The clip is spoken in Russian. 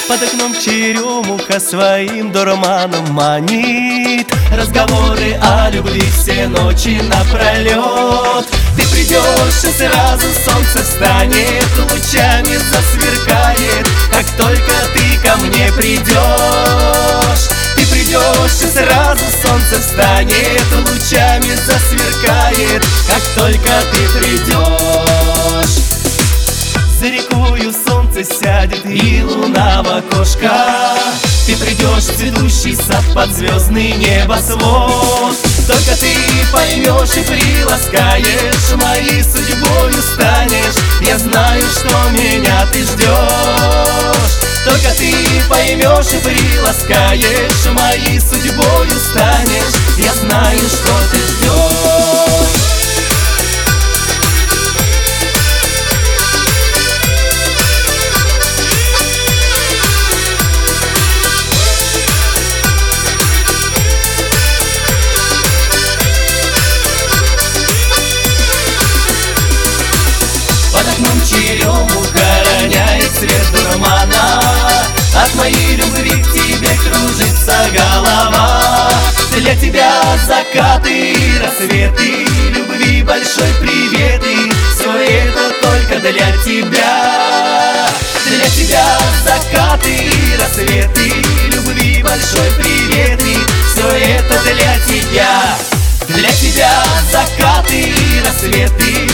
Под окном черемуха своим дурманом манит. Разговоры о любви все ночи напролет. Ты придешь, и сразу солнце встанет, лучами засверкает, как только ты ко мне придешь. Ты придешь, и сразу солнце встанет, лучами засверкает, как только ты придешь. За рекою солнце сядет и луна в окошко. Ты придешь в цветущий сад под звездный небосвод. Только ты поймешь и приласкаешь, моей судьбою станешь. Я знаю, что меня ты ждешь. Только ты поймешь и приласкаешь, моей судьбою станешь. Я знаю, что ты ждешь. Черемуха роняет свет дурмана. От моей любви к тебе кружится голова. Для тебя закаты и рассветы, любви большой привет. И все это только для тебя. Для тебя закаты и рассветы, любви большой привет. И все это для тебя. Для тебя закаты и рассветы,